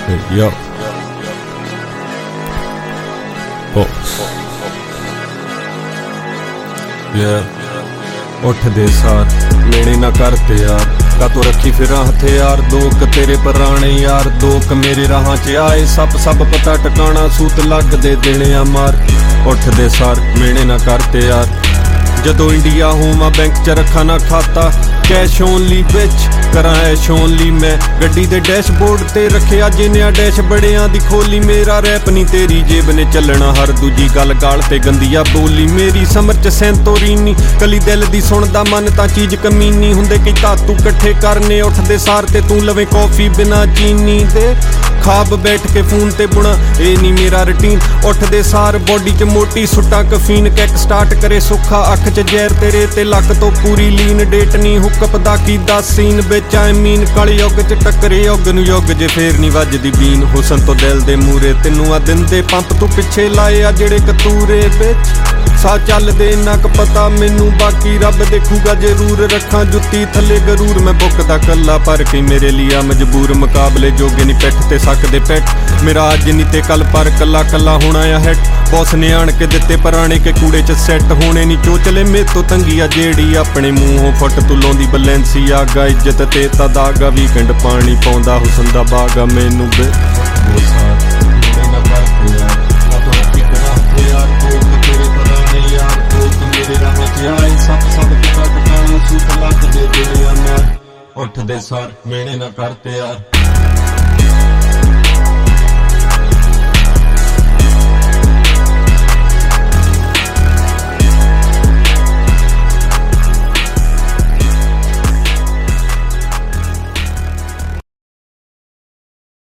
Yo. Boss. Yeah. ਉੱਠਦੇ ਸਾਰ ਮੇਣੇ ਨਾ ਕਰਤੇ ਯਾਰ ਕਾਤੋਂ ਰੱਖੀ ਫਿਰਾਂ ਹਥਿਆਰ ਦੋ ਕ ਤੇਰੇ ਪੁਰਾਣੇ ਯਾਰ ਦੋ ਕ ਮੇਰੇ ਰਾਹਾਂ 'ਚ ਆਏ ਸਭ ਪਤਾ ਟਿਕਾਣਾ ਸੂਤ ਲੱਗਦੇ ਦੇਣੇ ਆ ਮਾਰ ਉੱਠਦੇ ਸਾਰ ਮੇਣੇ ਨਾ ਕਰਤੇ ਯਾਰ ਜਦੋਂ ਇੰਡੀਆ ਹੋਵਾਂ ਬੈਂਕ 'ਚ ਰੱਖਾਂ ਨਾ ਖਾਤਾ ਕੈਸ਼ ਓਨਲੀ ਵਿੱਚ ਕਰਾਂ ਐਸ਼ ਓਨਲੀ ਮੈਂ ਗੱਡੀ ਦੇ ਡੈਸ਼ਬੋਰਡ ਤੇ ਰੱਖਿਆ ਜਿੰਨਿਆਂ ਡੈਸ਼ ਬੜਿਆਂ ਦੀ ਖੋਲੀ ਮੇਰਾ ਰੈਪ ਨਹੀਂ ਤੇਰੀ ਜੇਬ ਨੇ ਚੱਲਣਾ ਹਰ ਦੂਜੀ ਗੱਲ ਗਾਲ ਤੇ ਗੰਦੀਆ ਬੋਲੀ ਮੇਰੀ ਸਮਰ 'ਚ ਸੈਂਤੋਰੀਨੀ ਕਲੀ ਦਿਲ ਦੀ ਸੁਣਦਾ ਮਨ ਤਾਂ ਚੀਜ਼ ਕਮੀਨੀ ਹੁੰਦੇ ਕਈ ਧਾਤੂ ਇਕੱਠੇ ਕਰਨੇ ਉੱਠਦੇ ਸਾਰ ਤੇ ਤੂੰ ਲਵੇਂ ਕੌਫੀ ਬਿਨਾ ਚੀਨੀ ਦੇ ਖਾਬ ਬੈਠ ਕੇ ਫੋਨ ਤੇ ਬੁਣਾ ਇਹ ਨਹੀਂ ਮੇਰਾ ਰੂਟੀਨ ਉੱਠਦੇ ਸਾਰ ਬੋਡੀ 'ਚ ਮੋਟੀ ਸੁੱਟਾਂ ਕਫੀਨ ਕੈਕ ਸਟਾਰਟ ਕਰੇ ਸੁੱਖਾ ਅੱਖ 'ਚ ਜ਼ਹਿਰ ਤੇਰੇ ਤੇ ਲੱਕ ਤੋਂ ਪੂਰੀ ਲੀਨ ਡੇਟ ਨਹੀਂ ਹੁੱਕਪ ਦਾ ਕੀ ਦੱਸ ਸੀਨ ਵਿੱਚ ਆਈ ਮੀਨ ਕਾਲੀ ਯੁੱਗ 'ਚ ਟੱਕਰੇ ਯੁੱਗ ਨੂੰ ਯੁੱਗ ਜੇ ਫੇਰ ਨਹੀਂ ਵੱਜਦੀ ਬੀਨ ਹੁਸਨ ਤੋਂ ਦਿਲ ਦੇ ਮੂਰੇ ਤੈਨੂੰ ਆ ਦਿਨ ਦੇ ਪੰਪ ਤੂੰ ਪਿੱਛੇ ਲਾਏ ਆ ਜਿਹੜੇ ਕਤੂਰੇ ਵਿੱਚ ਸਾਹ ਚੱਲਦੇ ਇੰਨਾ ਕੁ ਪਤਾ ਮੈਨੂੰ ਬਾਕੀ ਰੱਬ ਦੇਖੂਗਾ ਜ਼ਰੂਰ ਰੱਖਾਂ ਜੁੱਤੀ ਥੱਲੇ ਗਰੂਰ ਮੈਂ ਬੁੱਕਦਾ ਕੱਲਾ ਪਰ ਕਈ ਮੇਰੇ ਲਈ ਆ ਮਜਬੂਰ ਮੁਕਾਬਲੇ ਜੋਗੇ ਨਹੀਂ ਪਿੱਠ ਤੇ ਸਕਦੇ ਪਿੱਠ ਮੇਰਾ ਅੱਜ ਨਹੀਂ ਤੇ ਕੱਲ ਪਰ ਕੱਲਾ ਹੋਣਾ ਆ ਹਿੱਟ ਬੌਸ ਨੇ ਆਣ ਕੇ ਦਿੱਤੇ ਪੁਰਾਣੇ ਕੇ ਕੂੜੇ 'ਚ ਸੈੱਟ ਹੋਣੇ ਨਹੀਂ ਚੋਚਲੇ ਮੇਰੇ ਤੋਂ ਤੰਗੀ ਆ ਜਿਹੜੀ ਆਪਣੇ ਮੂੰਹੋਂ ਫੁੱਟ ਤੂੰ ਲਾਉਂਦੀ ਬਲੈਂਸੀ ਆਗਾ ਇੱਜ਼ਤ ਤੇ ਤਾਂ ਦਾਗਾ ਵੀਕਐਂਡ ਪਾਣੀ ਪਾਉਂਦਾ ਹੁਸਨ ਦਾ ਬਾਗਾ ਮੈਨੂੰ ਬੇ ਉੱਠਦੇ ਸਾਰ ਮੇਣੇ ਨਾ ਕਰਤੇ ਯਾਰ